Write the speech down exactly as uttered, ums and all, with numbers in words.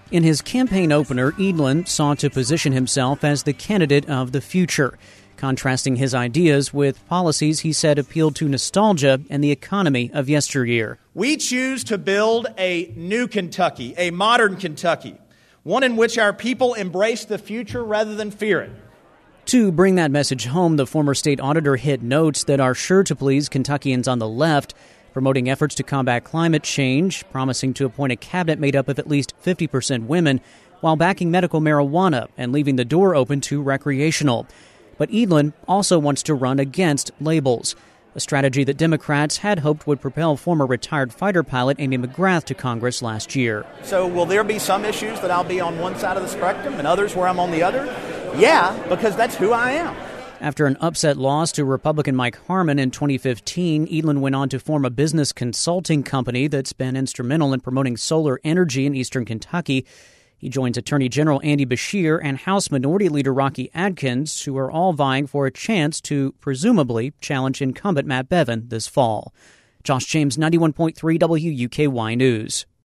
In his campaign opener, Edlin sought to position himself as the candidate of the future, contrasting his ideas with policies he said appealed to nostalgia and the economy of yesteryear. We choose to build a new Kentucky, a modern Kentucky, one in which our people embrace the future rather than fear it. To bring that message home, the former state auditor hit notes that are sure to please Kentuckians on the left, promoting efforts to combat climate change, promising to appoint a cabinet made up of at least fifty percent women, while backing medical marijuana and leaving the door open to recreational. But Edlin also wants to run against labels, a strategy that Democrats had hoped would propel former retired fighter pilot Amy McGrath to Congress last year. So will there be some issues that I'll be on one side of the spectrum and others where I'm on the other? Yeah, because that's who I am. After an upset loss to Republican Mike Harmon in twenty fifteen, Edlin went on to form a business consulting company that's been instrumental in promoting solar energy in eastern Kentucky. He joins Attorney General Andy Beshear and House Minority Leader Rocky Adkins, who are all vying for a chance to presumably challenge incumbent Matt Bevin this fall. Josh James, ninety-one point three W U K Y News.